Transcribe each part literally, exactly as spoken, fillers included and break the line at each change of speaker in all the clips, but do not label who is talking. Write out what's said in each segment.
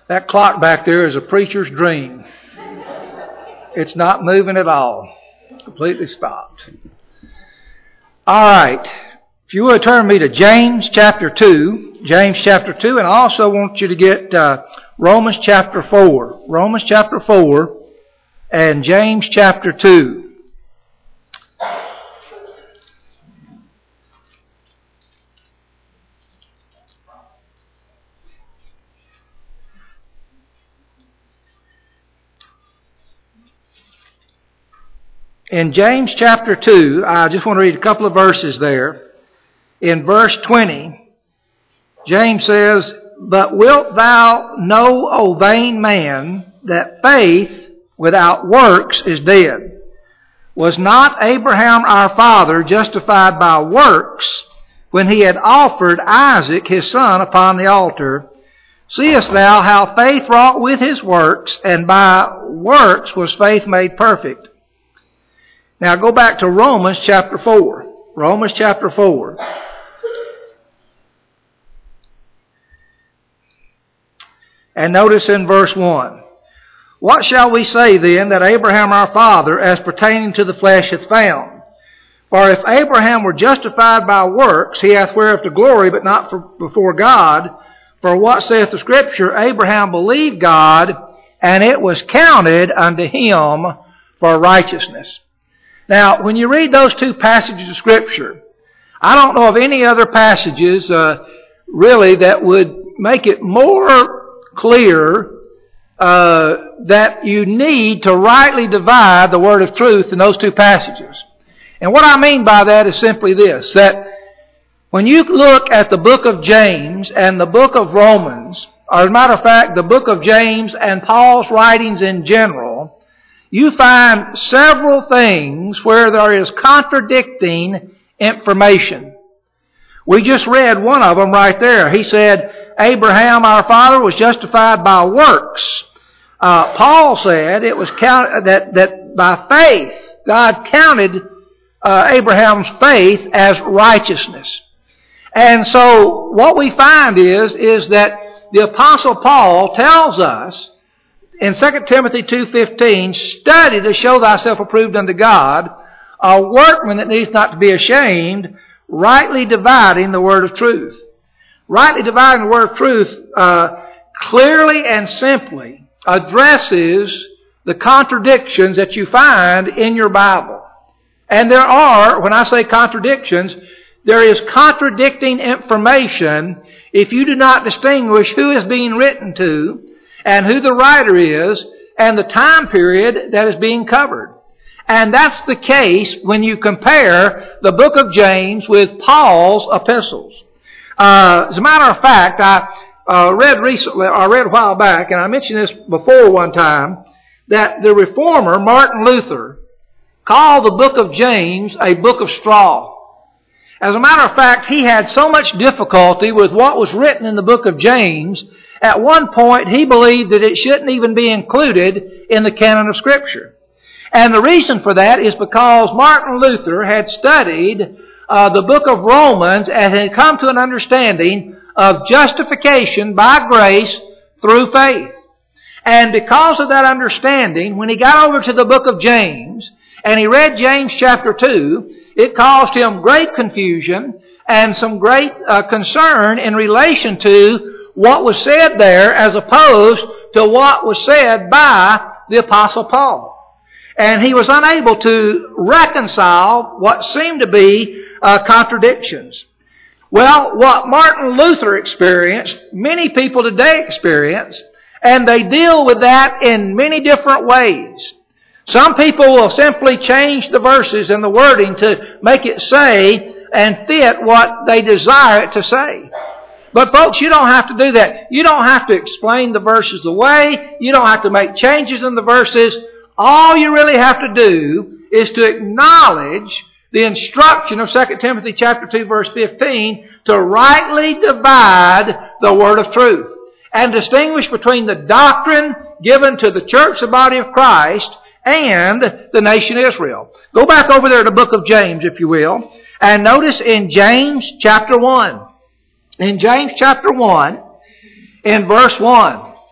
That clock back there is a preacher's dream. It's not moving at all. Completely stopped. All right. If you would turn me to James chapter two. James chapter two. And I also want you to get uh, Romans chapter four. Romans chapter four and James chapter two. In James chapter two, I just want to read a couple of verses there. In verse twenty, James says, "But wilt thou know, O vain man, that faith without works is dead? Was not Abraham our father justified by works when he had offered Isaac his son upon the altar? Seest thou how faith wrought with his works, and by works was faith made perfect?" Now go back to Romans chapter four. Romans chapter four. And notice in verse one. "What shall we say then that Abraham our father as pertaining to the flesh hath found? For if Abraham were justified by works, he hath whereof to glory, but not for, before God. For what saith the Scripture? Abraham believed God, and it was counted unto him for righteousness." Now, when you read those two passages of Scripture, I don't know of any other passages uh, really that would make it more clear uh, that you need to rightly divide the word of truth in those two passages. And what I mean by that is simply this, that when you look at the book of James and the book of Romans, or as a matter of fact, the book of James and Paul's writings in general, you find several things where there is contradicting information. We just read one of them right there. He said, Abraham our father was justified by works. Uh, Paul said it was counted that, that by faith, God counted uh, Abraham's faith as righteousness. And so what we find is, is that the Apostle Paul tells us in Second Timothy two fifteen, "Study to show thyself approved unto God, a workman that needs not to be ashamed, rightly dividing the word of truth." Rightly dividing the word of truth uh, clearly and simply addresses the contradictions that you find in your Bible. And there are, when I say contradictions, there is contradicting information if you do not distinguish who is being written to, and who the writer is, and the time period that is being covered. And that's the case when you compare the book of James with Paul's epistles. Uh, as a matter of fact, I uh, read recently, I read a while back, and I mentioned this before one time, that the reformer, Martin Luther, called the book of James a book of straw. As a matter of fact, he had so much difficulty with what was written in the book of James. At one point, he believed that it shouldn't even be included in the canon of Scripture. And the reason for that is because Martin Luther had studied uh, the book of Romans and had come to an understanding of justification by grace through faith. And because of that understanding, when he got over to the book of James, and he read James chapter two, it caused him great confusion and some great uh, concern in relation to what was said there as opposed to what was said by the Apostle Paul. And he was unable to reconcile what seemed to be uh, contradictions. Well, what Martin Luther experienced, many people today experience, and they deal with that in many different ways. Some people will simply change the verses and the wording to make it say and fit what they desire it to say. But folks, you don't have to do that. You don't have to explain the verses away. You don't have to make changes in the verses. All you really have to do is to acknowledge the instruction of Second Timothy chapter two verse fifteen to rightly divide the word of truth and distinguish between the doctrine given to the church, the body of Christ, and the nation Israel. Go back over there to the book of James, if you will, and notice in James chapter one. In James chapter one, in verse one,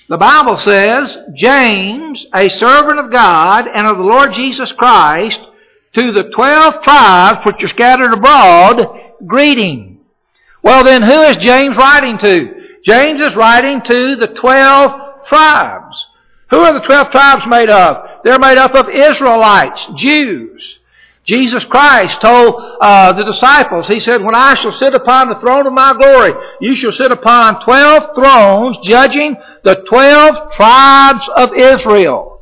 The Bible says, James, a servant of God and of the Lord Jesus Christ, to the twelve tribes which are scattered abroad, greeting. Well then, who is James writing to? James is writing to the twelve tribes. Who are the twelve tribes made of? They're made up of Israelites, Jews. Jesus Christ told uh, the disciples, He said, when I shall sit upon the throne of my glory, you shall sit upon twelve thrones, judging the twelve tribes of Israel.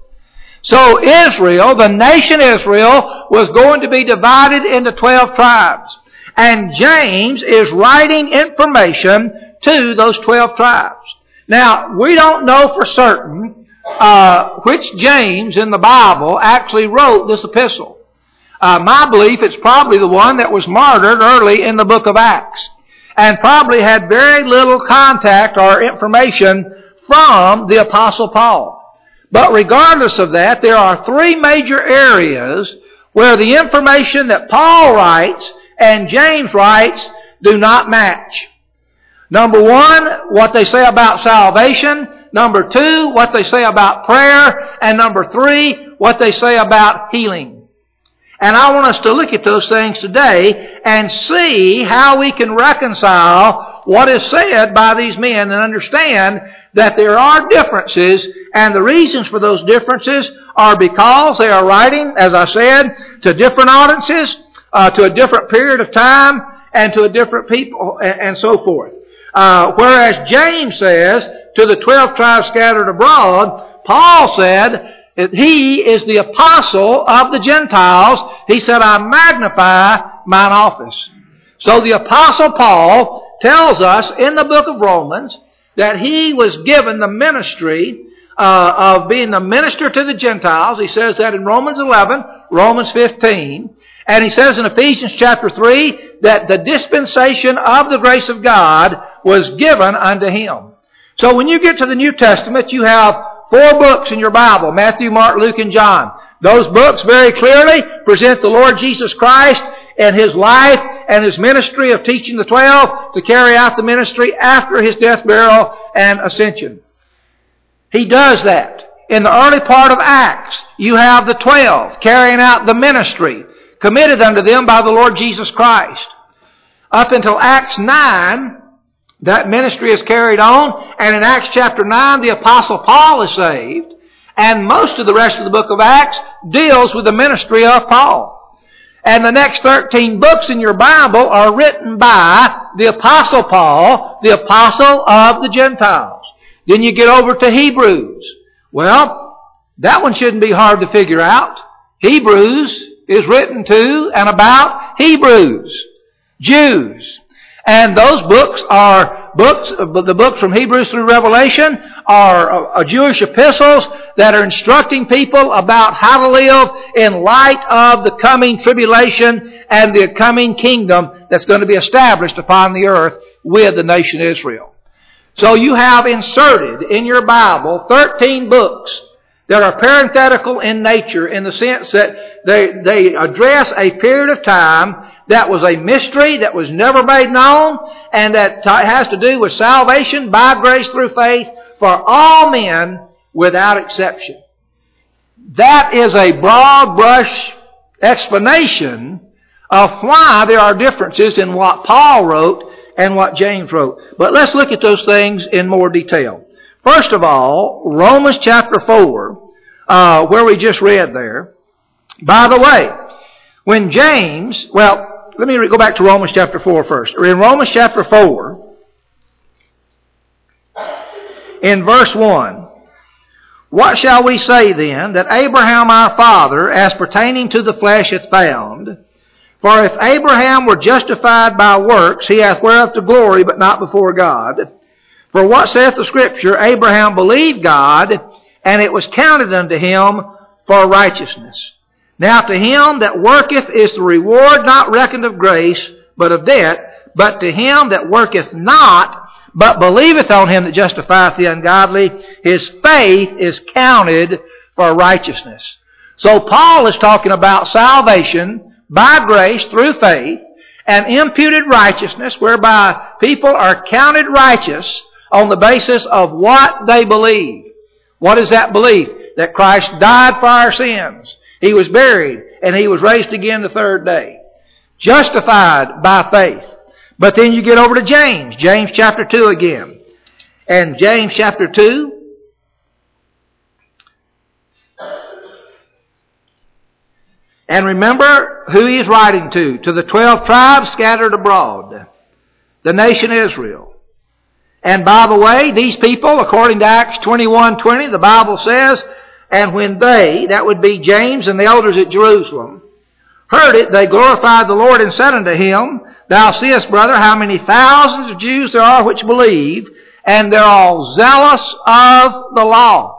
So Israel, the nation Israel, was going to be divided into twelve tribes. And James is writing information to those twelve tribes. Now, we don't know for certain uh, which James in the Bible actually wrote this epistle. Uh, my belief, it's probably the one that was martyred early in the book of Acts, and probably had very little contact or information from the Apostle Paul. But regardless of that, there are three major areas where the information that Paul writes and James writes do not match. Number one, what they say about salvation. Number two, what they say about prayer. And number three, what they say about healing. And I want us to look at those things today and see how we can reconcile what is said by these men and understand that there are differences, and the reasons for those differences are because they are writing, as I said, to different audiences, uh, to a different period of time, and to a different people, and, and so forth. Uh, whereas James says to the twelve tribes scattered abroad, Paul said that he is the apostle of the Gentiles. He said, I magnify mine office. So the apostle Paul tells us in the book of Romans that he was given the ministry uh, of being the minister to the Gentiles. He says that in Romans eleven, Romans fifteen. And he says in Ephesians chapter three that the dispensation of the grace of God was given unto him. So when you get to the New Testament, you have four books in your Bible, Matthew, Mark, Luke, and John. Those books very clearly present the Lord Jesus Christ and His life and His ministry of teaching the twelve to carry out the ministry after His death, burial, and ascension. He does that. In the early part of Acts, you have the twelve carrying out the ministry committed unto them by the Lord Jesus Christ. Up until Acts nine, that ministry is carried on, and in Acts chapter nine, the Apostle Paul is saved, and most of the rest of the book of Acts deals with the ministry of Paul. And the next thirteen books in your Bible are written by the Apostle Paul, the Apostle of the Gentiles. Then you get over to Hebrews. Well, that one shouldn't be hard to figure out. Hebrews is written to and about Hebrews, Jews. And those books are books, the books from Hebrews through Revelation are uh, Jewish epistles that are instructing people about how to live in light of the coming tribulation and the coming kingdom that's going to be established upon the earth with the nation Israel. So you have inserted in your Bible thirteen books that are parenthetical in nature, in the sense that they, they address a period of time that was a mystery that was never made known, and that has to do with salvation by grace through faith for all men without exception. That is a broad brush explanation of why there are differences in what Paul wrote and what James wrote. But let's look at those things in more detail. First of all, Romans chapter four, uh, where we just read there. By the way, when James, well, let me go back to Romans chapter four first. In Romans chapter four, in verse one, what shall we say then that Abraham our father, as pertaining to the flesh, hath found? For if Abraham were justified by works, he hath whereof to glory, but not before God. For what saith the Scripture? Abraham believed God, and it was counted unto him for righteousness. Now to him that worketh is the reward not reckoned of grace, but of debt. But to him that worketh not, but believeth on him that justifieth the ungodly, his faith is counted for righteousness. So Paul is talking about salvation by grace through faith, and imputed righteousness, whereby people are counted righteous on the basis of what they believe. What is that belief? That Christ died for our sins. He was buried, and He was raised again the third day. Justified by faith. But then you get over to James. James chapter two again. And James chapter two. And remember who he is writing to. To the twelve tribes scattered abroad. The nation Israel. And by the way, these people, according to Acts twenty-one twenty, the Bible says, and when they, that would be James and the elders at Jerusalem, heard it, they glorified the Lord and said unto him, Thou seest, brother, how many thousands of Jews there are which believe, and they're all zealous of the law.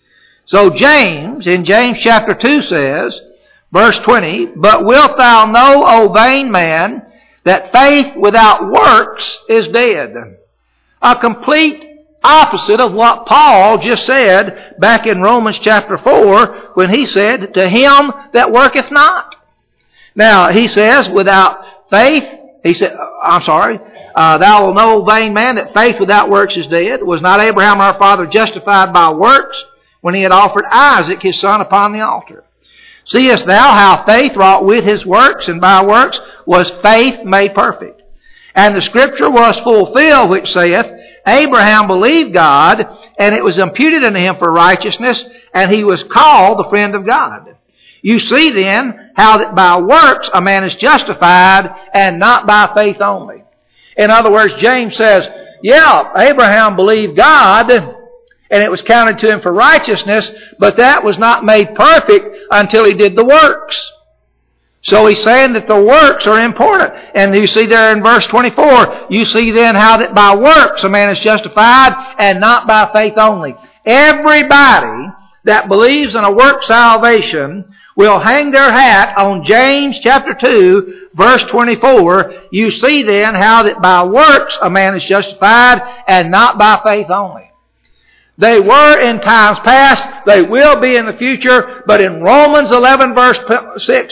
So James, in James chapter two says, verse twenty, But wilt thou know, O vain man, that faith without works is dead? A complete opposite of what Paul just said back in Romans chapter four when he said, To him that worketh not. Now, he says, without faith, he said, I'm sorry, uh, thou wilt know, vain man, that faith without works is dead. Was not Abraham our father justified by works when he had offered Isaac his son upon the altar? Seest thou how faith wrought with his works, and by works was faith made perfect? And the scripture was fulfilled, which saith, Abraham believed God, and it was imputed unto him for righteousness, and he was called the friend of God. You see then how that by works a man is justified, and not by faith only. In other words, James says, yeah, Abraham believed God, and it was counted to him for righteousness, but that was not made perfect until he did the works. So he's saying that the works are important. And you see there in verse twenty-four, you see then how that by works a man is justified, and not by faith only. Everybody that believes in a work salvation will hang their hat on James chapter two, verse twenty-four. You see then how that by works a man is justified, and not by faith only. They were in times past, they will be in the future, but in Romans eleven verse six,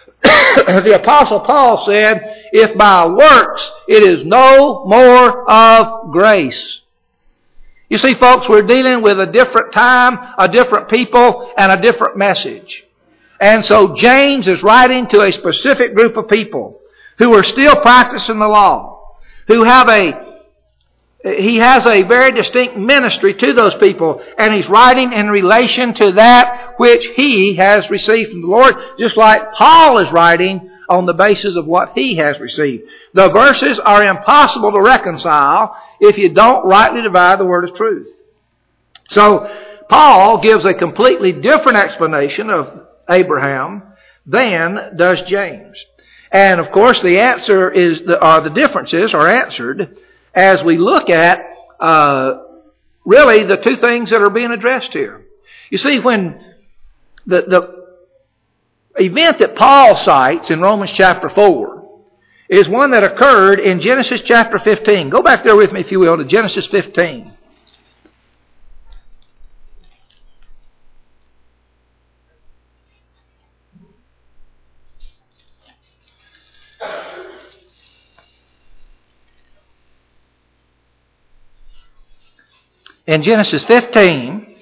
the Apostle Paul said, if by works it is no more of grace. You see, folks, we're dealing with a different time, a different people, and a different message. And so James is writing to a specific group of people who are still practicing the law, who have a He has a very distinct ministry to those people, and he's writing in relation to that which he has received from the Lord, just like Paul is writing on the basis of what he has received. The verses are impossible to reconcile if you don't rightly divide the word of truth. So, Paul gives a completely different explanation of Abraham than does James. And of course, the answer is, or the differences are answered as we look at, uh, really the two things that are being addressed here. You see, when the, the event that Paul cites in Romans chapter four is one that occurred in Genesis chapter fifteen. Go back there with me, if you will, to Genesis fifteen. In Genesis fifteen,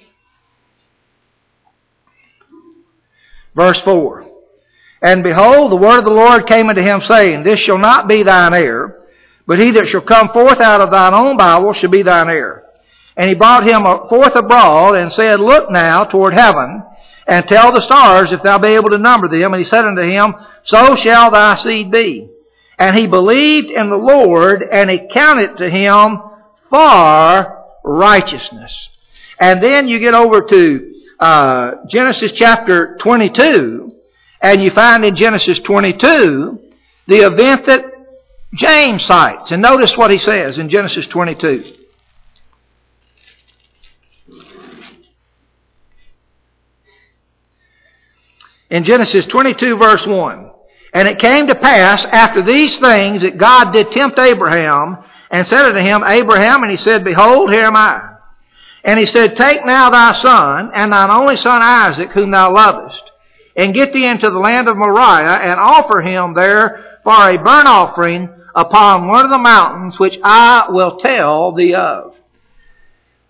verse four, And behold, the word of the Lord came unto him, saying, This shall not be thine heir, but he that shall come forth out of thine own bowels shall be thine heir. And he brought him forth abroad, and said, Look now toward heaven, and tell the stars, if thou be able to number them. And he said unto him, So shall thy seed be. And he believed in the Lord, and he counted to him for righteousness. And then you get over to uh, Genesis chapter twenty-two, and you find in Genesis twenty-two the event that James cites. And notice what he says in Genesis twenty-two. In Genesis twenty-two verse one, And it came to pass after these things that God did tempt Abraham, and said unto him, Abraham, and he said, Behold, here am I. And he said, Take now thy son, and thine only son Isaac, whom thou lovest, and get thee into the land of Moriah, and offer him there for a burnt offering upon one of the mountains which I will tell thee of.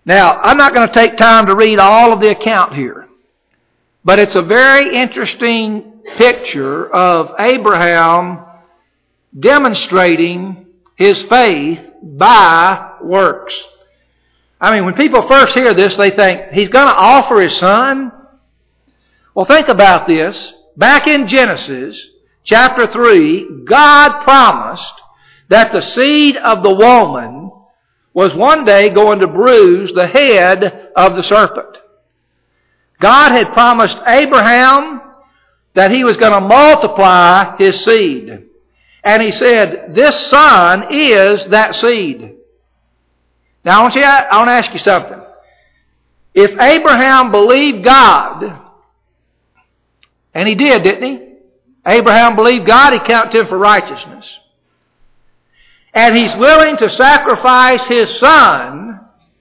Now, I'm not going to take time to read all of the account here, but it's a very interesting picture of Abraham demonstrating his faith by works. I mean, when people first hear this, they think, he's going to offer his son? Well, think about this. Back in Genesis chapter three, God promised that the seed of the woman was one day going to bruise the head of the serpent. God had promised Abraham that he was going to multiply his seed. And he said, this son is that seed. Now, I want, you, I want to ask you something. If Abraham believed God, and he did, didn't he? Abraham believed God, he counted him for righteousness. And he's willing to sacrifice his son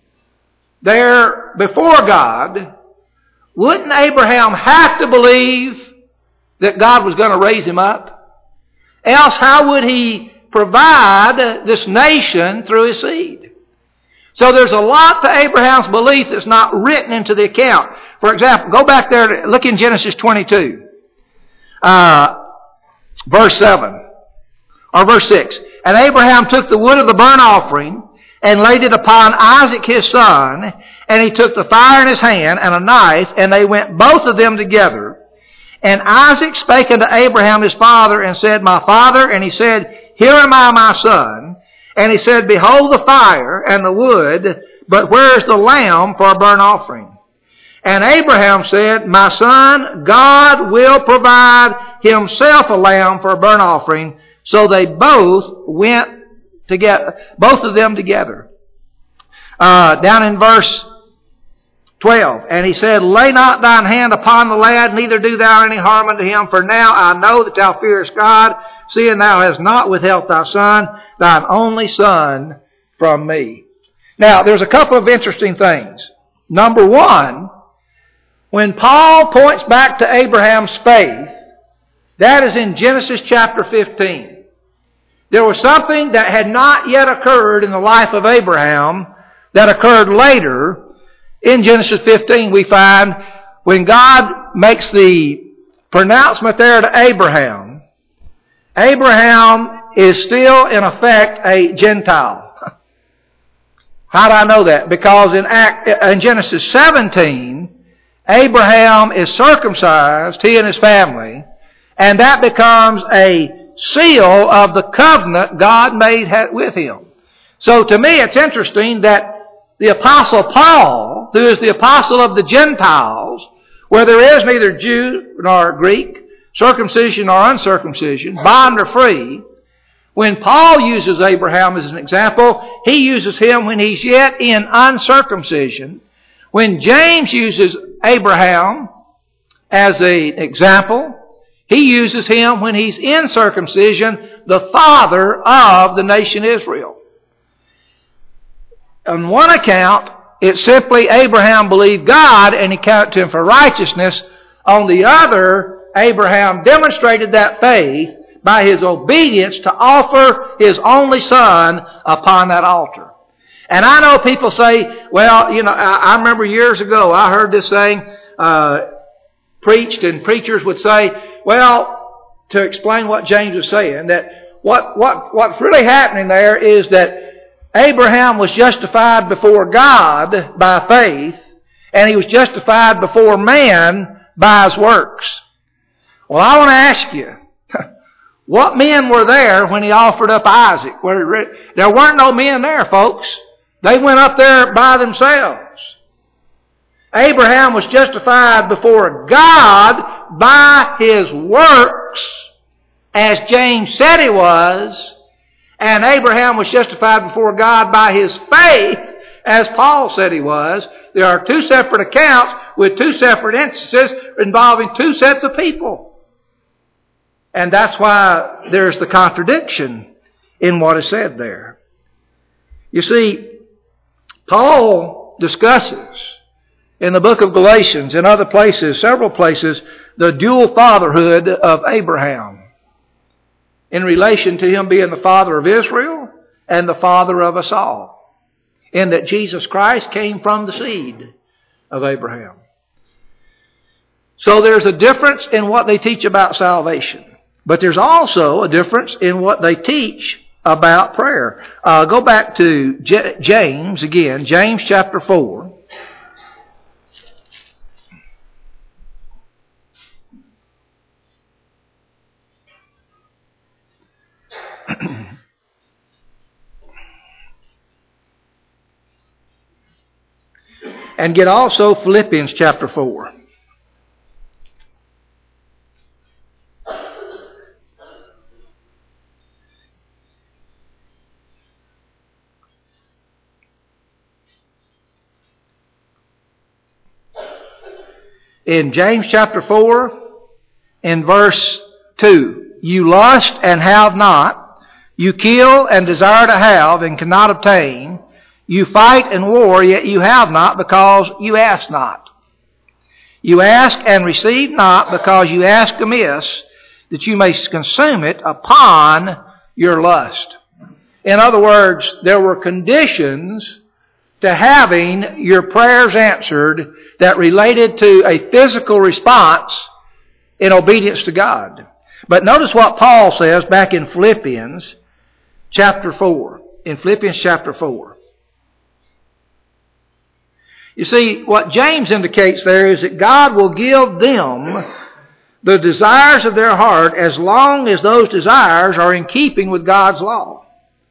there before God, wouldn't Abraham have to believe that God was going to raise him up? Else, how would he provide this nation through his seed? So there's a lot to Abraham's belief that's not written into the account. For example, go back there, look in Genesis twenty-two, uh, verse seven, or verse six. And Abraham took the wood of the burnt offering and laid it upon Isaac his son, and he took the fire in his hand and a knife, and they went both of them together. And Isaac spake unto Abraham his father, and said, My father. And he said, Here am I, my son. And he said, Behold the fire and the wood, but where is the lamb for a burnt offering? And Abraham said, My son, God will provide himself a lamb for a burnt offering. So they both went together, both of them together. Uh, down in verse twelve, and he said, Lay not thine hand upon the lad, neither do thou any harm unto him, for now I know that thou fearest God, seeing thou hast not withheld thy son, thine only son, from me. Now, there's a couple of interesting things. Number one, when Paul points back to Abraham's faith, that is in Genesis chapter fifteen. There was something that had not yet occurred in the life of Abraham that occurred later. In Genesis fifteen, we find when God makes the pronouncement there to Abraham, Abraham is still in effect a Gentile. How do I know that? Because in, Act, in Genesis seventeen, Abraham is circumcised, he and his family, and that becomes a seal of the covenant God made with him. So to me, it's interesting that the Apostle Paul, who is the apostle of the Gentiles, where there is neither Jew nor Greek, circumcision or uncircumcision, bond or free, when Paul uses Abraham as an example, he uses him when he's yet in uncircumcision. When James uses Abraham as an example, he uses him when he's in circumcision, the father of the nation Israel. On one account, it's simply Abraham believed God and he counted to him for righteousness. On the other, Abraham demonstrated that faith by his obedience to offer his only son upon that altar. And I know people say, well, you know, I, I remember years ago I heard this saying uh, preached, and preachers would say, well, to explain what James was saying, that what, what, what's really happening there is that Abraham was justified before God by faith, and he was justified before man by his works. Well, I want to ask you, what men were there when he offered up Isaac? There weren't no men there, folks. They went up there by themselves. Abraham was justified before God by his works, as James said he was, and Abraham was justified before God by his faith, as Paul said he was. There are two separate accounts with two separate instances involving two sets of people. And that's why there's the contradiction in what is said there. You see, Paul discusses in the book of Galatians and other places, several places, the dual fatherhood of Abraham in relation to him being the father of Israel and the father of us all. in that Jesus Christ came from the seed of Abraham. So there's a difference in what they teach about salvation. But there's also a difference in what they teach about prayer. Uh, go back to J- James again, James chapter four. And get also Philippians chapter four. In James chapter four, in verse two, you lust and have not, you kill and desire to have and cannot obtain, you fight and war, yet you have not, because you ask not. You ask and receive not, because you ask amiss, that you may consume it upon your lust. In other words, there were conditions to having your prayers answered that related to a physical response in obedience to God. But notice what Paul says back in Philippians chapter four. In Philippians chapter four. You see, what James indicates there is that God will give them the desires of their heart as long as those desires are in keeping with God's law.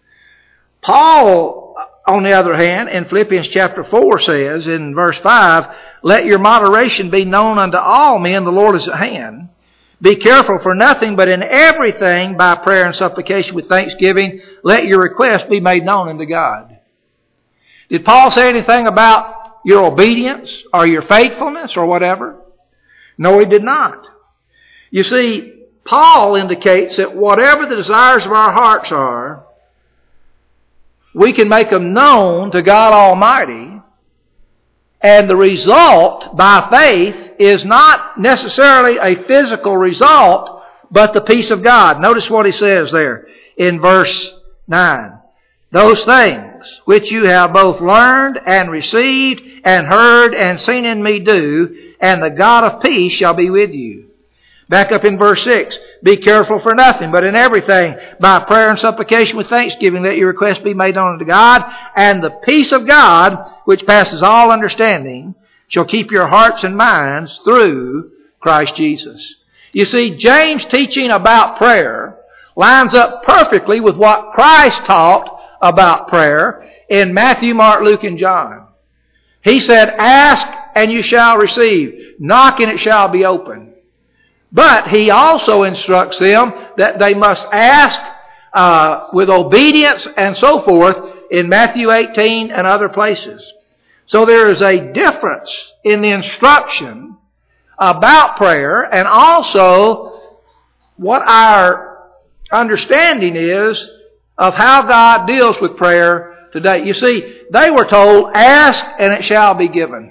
Paul, on the other hand, in Philippians chapter four says in verse five, let your moderation be known unto all men, the Lord is at hand. Be careful for nothing, but in everything by prayer and supplication with thanksgiving, let your requests be made known unto God. Did Paul say anything about your obedience or your faithfulness or whatever? No, he did not. You see, Paul indicates that whatever the desires of our hearts are, we can make them known to God Almighty, and the result by faith is not necessarily a physical result, but the peace of God. Notice what he says there in verse nine. Those things which you have both learned and received and heard and seen in me do, and the God of peace shall be with you. Back up in verse six. Be careful for nothing, but in everything, by prayer and supplication with thanksgiving, let your requests be made known unto God, and the peace of God, which passes all understanding, shall keep your hearts and minds through Christ Jesus. You see, James' teaching about prayer lines up perfectly with what Christ taught about prayer in Matthew, Mark, Luke, and John. He said, ask and you shall receive. Knock and it shall be opened. But he also instructs them that they must ask uh, with obedience and so forth in Matthew eighteen and other places. So there is a difference in the instruction about prayer and also what our understanding is of how God deals with prayer today. You see, they were told, ask and it shall be given.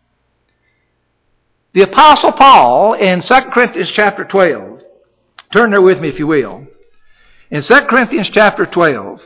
The Apostle Paul in Second Corinthians chapter twelve, turn there with me if you will. In Second Corinthians chapter twelve,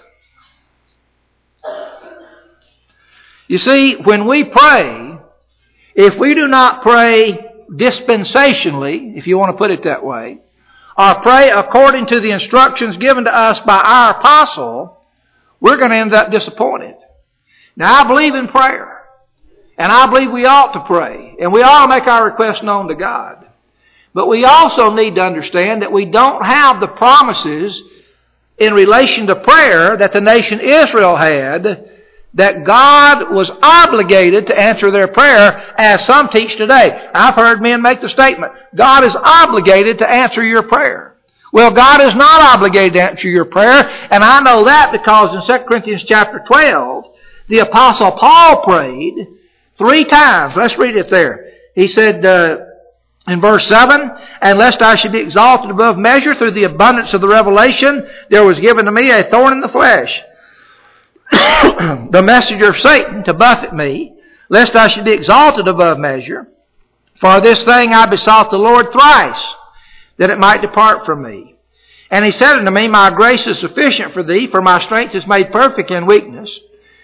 you see, when we pray, if we do not pray dispensationally, if you want to put it that way, or pray according to the instructions given to us by our apostle, we're going to end up disappointed. Now, I believe in prayer. And I believe we ought to pray. And we ought to make our requests known to God. But we also need to understand that we don't have the promises in relation to prayer that the nation Israel had, that God was obligated to answer their prayer, as some teach today. I've heard men make the statement, God is obligated to answer your prayer. Well, God is not obligated to answer your prayer, and I know that because in Second Corinthians chapter twelve, the Apostle Paul prayed three times. Let's read it there. He said uh, in verse seven, and lest I should be exalted above measure through the abundance of the revelation, there was given to me a thorn in the flesh, the messenger of Satan to buffet me, lest I should be exalted above measure. For this thing I besought the Lord thrice, that it might depart from me. And he said unto me, my grace is sufficient for thee, for my strength is made perfect in weakness.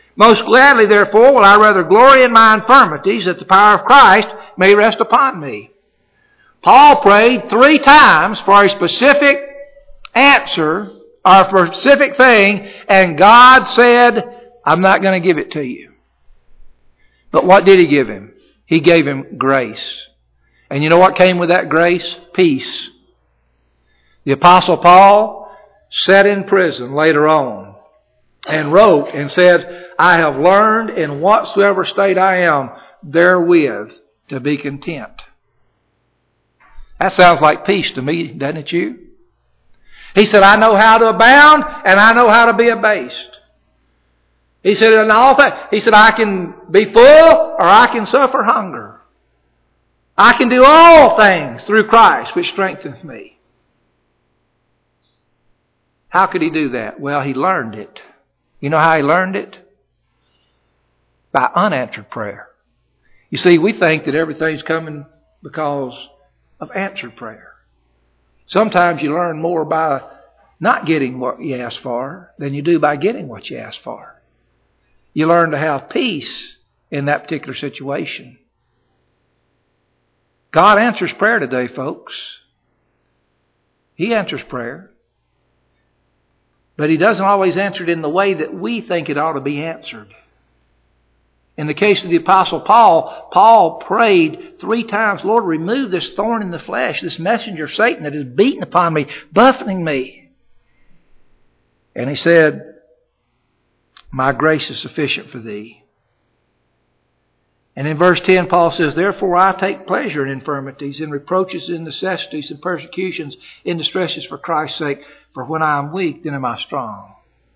Most gladly, therefore, will I rather glory in my infirmities, that the power of Christ may rest upon me. Paul prayed three times for a specific answer, or for a specific thing, and God said, I'm not going to give it to you. But what did He give him? He gave him grace. And you know what came with that grace? Peace. The Apostle Paul sat in prison later on and wrote and said, I have learned in whatsoever state I am therewith to be content. That sounds like peace to me, doesn't it you? He said, I know how to abound and I know how to be abased. He said, in all that, he said, I can be full or I can suffer hunger. I can do all things through Christ which strengthens me. How could he do that? Well, he learned it. You know how he learned it? By unanswered prayer. You see, we think that everything's coming because of answered prayer. Sometimes you learn more by not getting what you ask for than you do by getting what you ask for. You learn to have peace in that particular situation. God answers prayer today, folks. He answers prayer. But He doesn't always answer it in the way that we think it ought to be answered. In the case of the Apostle Paul, Paul prayed three times, Lord, remove this thorn in the flesh, this messenger of Satan that is beating upon me, buffeting me. And he said, my grace is sufficient for thee. And in verse ten, Paul says, therefore I take pleasure in infirmities, in reproaches, in necessities, in persecutions, in distresses for Christ's sake. For when I am weak, then am I strong.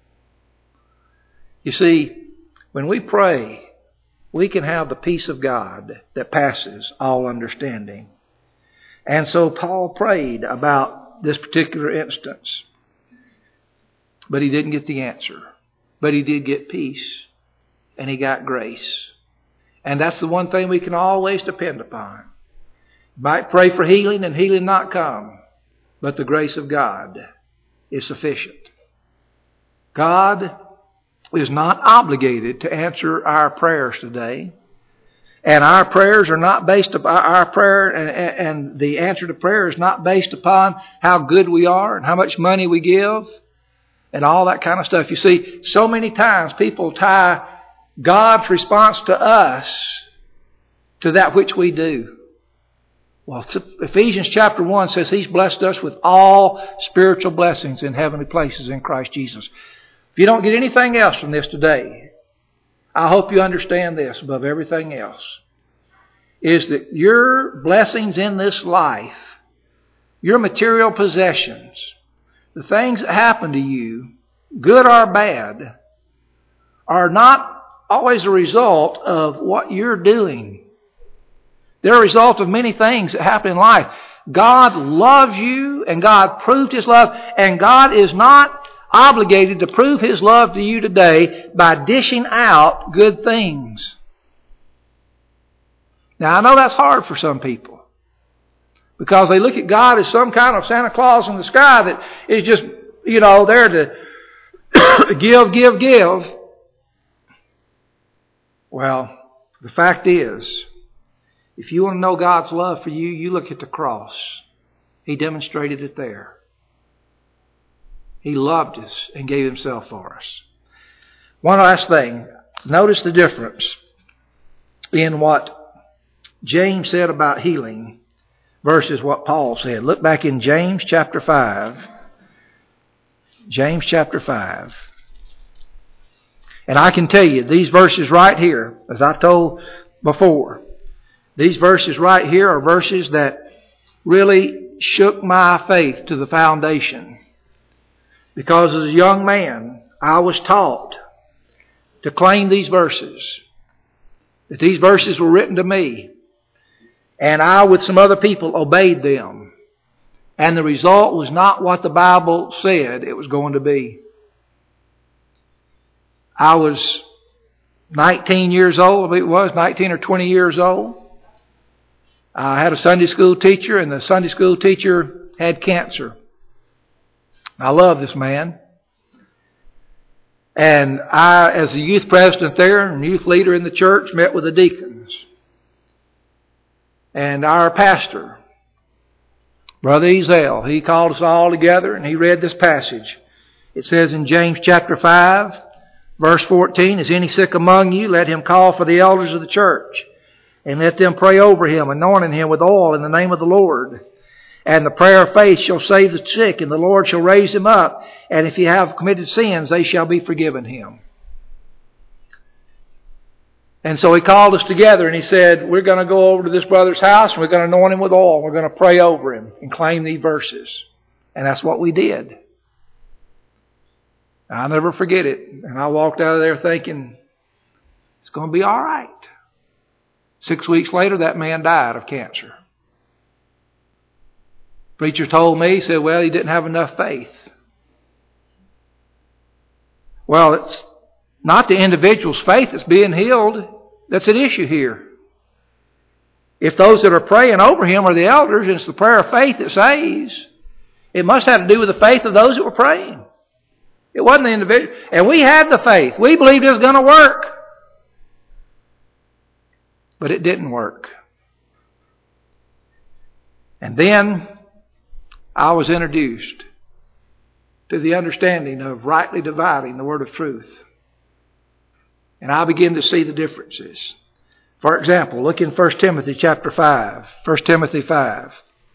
You see, when we pray, we can have the peace of God that passes all understanding. And so Paul prayed about this particular instance. But he didn't get the answer. But he did get peace. And he got grace. And that's the one thing we can always depend upon. You might pray for healing and healing not come. But the grace of God is sufficient. God is not obligated to answer our prayers today. And our prayers are not based upon our prayer, and, and the answer to prayer is not based upon how good we are and how much money we give and all that kind of stuff. You see, so many times people tie God's response to us to that which we do. Well, Ephesians chapter one says He's blessed us with all spiritual blessings in heavenly places in Christ Jesus. If you don't get anything else from this today, I hope you understand this above everything else, is that your blessings in this life, your material possessions, the things that happen to you, good or bad, are not always a result of what you're doing. They're a result of many things that happen in life. God loves you, and God proved His love, and God is not obligated to prove His love to you today by dishing out good things. Now, I know that's hard for some people, because they look at God as some kind of Santa Claus in the sky that is just, you know, there to give, give, give. Well, the fact is, if you want to know God's love for you, you look at the cross. He demonstrated it there. He loved us and gave Himself for us. One last thing. Notice the difference in what James said about healing versus what Paul said. Look back in James chapter five. James chapter five. And I can tell you, these verses right here, as I told before, these verses right here are verses that really shook my faith to the foundation. Because as a young man, I was taught to claim these verses. That these verses were written to me. And I, with some other people, obeyed them. And the result was not what the Bible said it was going to be. I was nineteen years old, I believe it was, nineteen or twenty years old. I had a Sunday school teacher, and the Sunday school teacher had cancer. I love this man. And I, as the youth president there and youth leader in the church, met with the deacons. And our pastor, Brother Ezel, he called us all together and he read this passage. It says in James chapter five, verse fourteen, "Is any sick among you? Let him call for the elders of the church, and let them pray over him, anointing him with oil in the name of the Lord. And the prayer of faith shall save the sick, and the Lord shall raise him up. And if he have committed sins, they shall be forgiven him." And so he called us together and he said, we're going to go over to this brother's house and we're going to anoint him with oil. We're going to pray over him and claim these verses. And that's what we did. I'll never forget it. And I walked out of there thinking, it's going to be all right. Six weeks later, that man died of cancer. Preacher told me, he said, well, he didn't have enough faith. Well, it's not the individual's faith that's being healed that's at issue here. If those that are praying over him are the elders, and it's the prayer of faith that saves, it must have to do with the faith of those that were praying. It wasn't the individual. And we had the faith. We believed it was going to work. But it didn't work. And then I was introduced to the understanding of rightly dividing the word of truth. And I began to see the differences. For example, look in First Timothy chapter five. First Timothy five.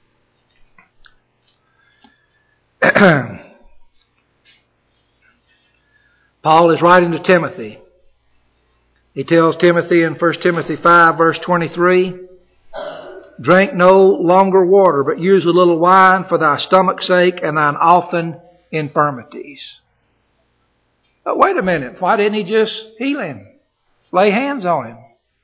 Paul is writing to Timothy. He tells Timothy in First Timothy five verse twenty-three, "Drink no longer water, but use a little wine for thy stomach's sake and thine often infirmities." But wait a minute, why didn't he just heal him? Lay hands on him.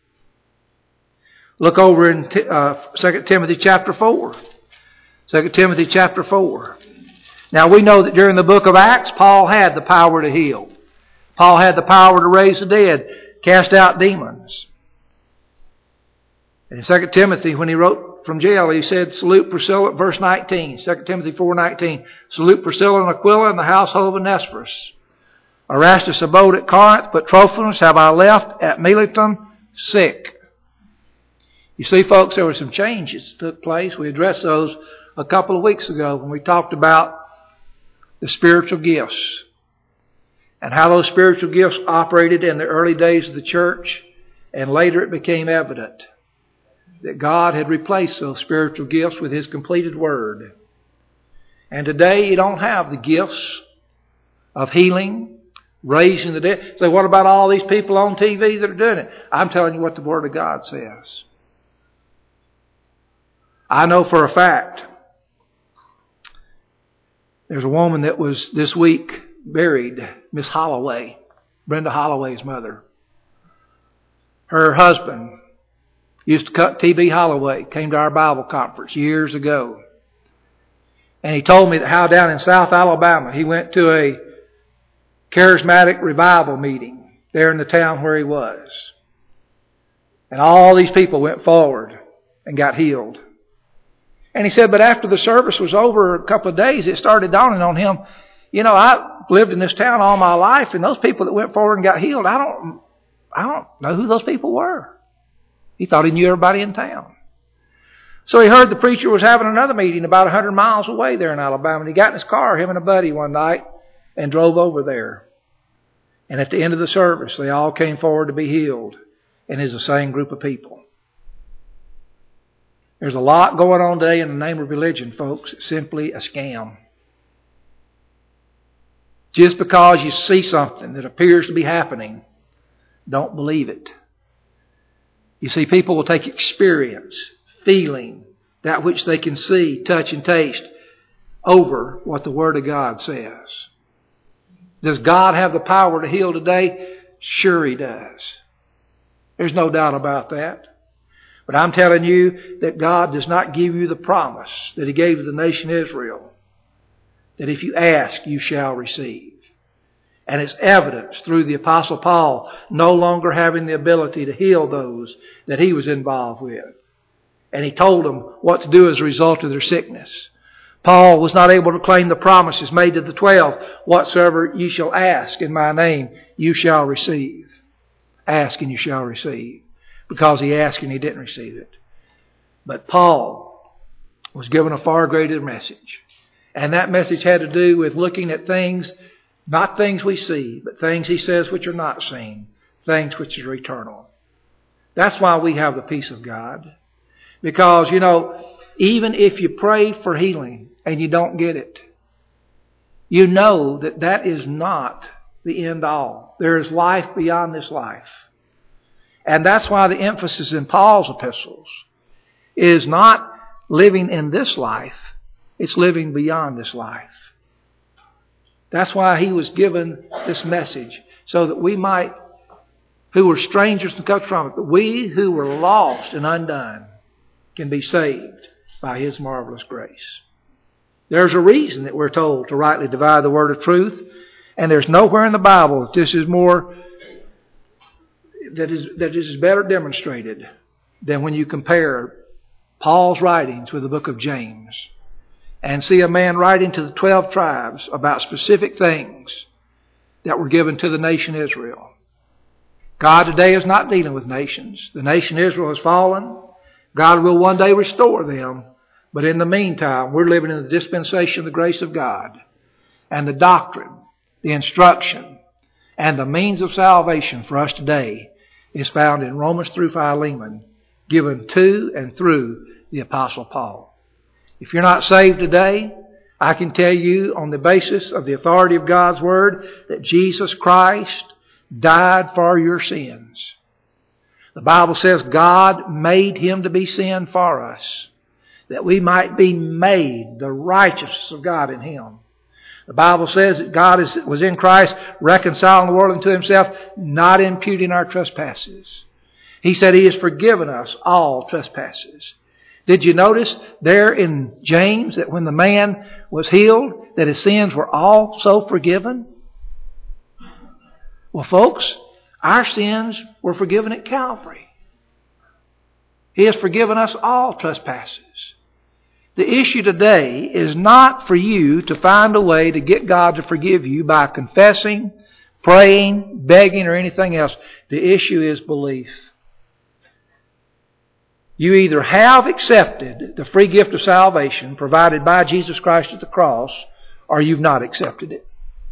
Look over in uh, Second Timothy chapter four. Second Timothy chapter four. Now we know that during the book of Acts, Paul had the power to heal. Paul had the power to raise the dead, cast out demons. And in Second Timothy, when he wrote from jail, he said, salute Priscilla, verse nineteen, Second Timothy four nineteen, "Salute Priscilla and Aquila and the household of Onesiphorus. Erastus abode at Corinth, but Trophimus have I left at Miletum sick." You see, folks, there were some changes that took place. We addressed those a couple of weeks ago when we talked about the spiritual gifts and how those spiritual gifts operated in the early days of the church, and later it became evident that God had replaced those spiritual gifts with His completed Word. And today you don't have the gifts of healing, raising the dead. So what about all these people on T V that are doing it? I'm telling you what the Word of God says. I know for a fact there's a woman that was this week buried, Miss Holloway, Brenda Holloway's mother. Her husband used to cut T B Holloway, came to our Bible conference years ago. And he told me that how down in South Alabama he went to a charismatic revival meeting there in the town where he was. And all these people went forward and got healed. And he said, but after the service was over a couple of days, it started dawning on him, you know, I lived in this town all my life, and those people that went forward and got healed, I don't, I don't know who those people were. He thought he knew everybody in town. So he heard the preacher was having another meeting about a hundred miles away there in Alabama. And he got in his car, him and a buddy, one night, and drove over there. And at the end of the service, they all came forward to be healed. And it's the same group of people. There's a lot going on today in the name of religion, folks. It's simply a scam. Just because you see something that appears to be happening, don't believe it. You see, people will take experience, feeling, that which they can see, touch, and taste over what the Word of God says. Does God have the power to heal today? Sure He does. There's no doubt about that. But I'm telling you that God does not give you the promise that He gave to the nation Israel, that if you ask, you shall receive. And it's evidenced through the Apostle Paul no longer having the ability to heal those that he was involved with. And he told them what to do as a result of their sickness. Paul was not able to claim the promises made to the twelve. Whatsoever you shall ask in my name, you shall receive. Ask and you shall receive. Because he asked and he didn't receive it. But Paul was given a far greater message. And that message had to do with looking at things, not things we see, but things he says which are not seen. Things which are eternal. That's why we have the peace of God. Because, you know, even if you pray for healing and you don't get it, you know that that is not the end all. There is life beyond this life. And that's why the emphasis in Paul's epistles is not living in this life. It's living beyond this life. That's why he was given this message. So that we might, who were strangers to come from it, but we who were lost and undone can be saved by his marvelous grace. There's a reason that we're told to rightly divide the word of truth. And there's nowhere in the Bible that this is more, that is, that this is better demonstrated than when you compare Paul's writings with the book of James and see a man writing to the twelve tribes about specific things that were given to the nation Israel. God today is not dealing with nations. The nation Israel has fallen. God will one day restore them. But in the meantime, we're living in the dispensation of the grace of God. And the doctrine, the instruction, and the means of salvation for us today is found in Romans through Philemon, given to and through the Apostle Paul. If you're not saved today, I can tell you on the basis of the authority of God's Word that Jesus Christ died for your sins. The Bible says God made Him to be sin for us, that we might be made the righteousness of God in Him. The Bible says that God is, was in Christ reconciling the world unto Himself, not imputing our trespasses. He said He has forgiven us all trespasses. Did you notice there in James that when the man was healed, that his sins were also forgiven? Well, folks, our sins were forgiven at Calvary. He has forgiven us all trespasses. The issue today is not for you to find a way to get God to forgive you by confessing, praying, begging, or anything else. The issue is belief. You either have accepted the free gift of salvation provided by Jesus Christ at the cross, or you've not accepted it.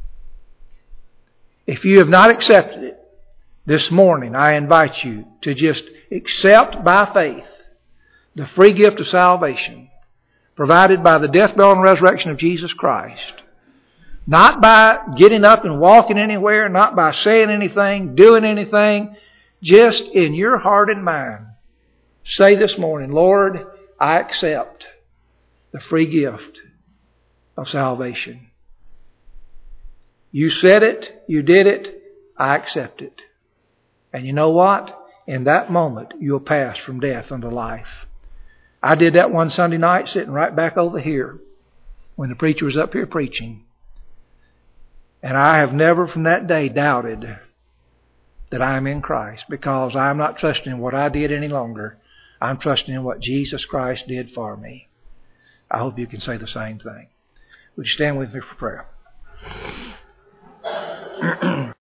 If you have not accepted it, this morning I invite you to just accept by faith the free gift of salvation provided by the death, burial, and resurrection of Jesus Christ. Not by getting up and walking anywhere, not by saying anything, doing anything, just in your heart and mind. Say this morning, Lord, I accept the free gift of salvation. You said it, you did it, I accept it. And you know what? In that moment, you'll pass from death unto life. I did that one Sunday night sitting right back over here when the preacher was up here preaching. And I have never from that day doubted that I am in Christ, because I am not trusting in what I did any longer. I'm trusting in what Jesus Christ did for me. I hope you can say the same thing. Would you stand with me for prayer?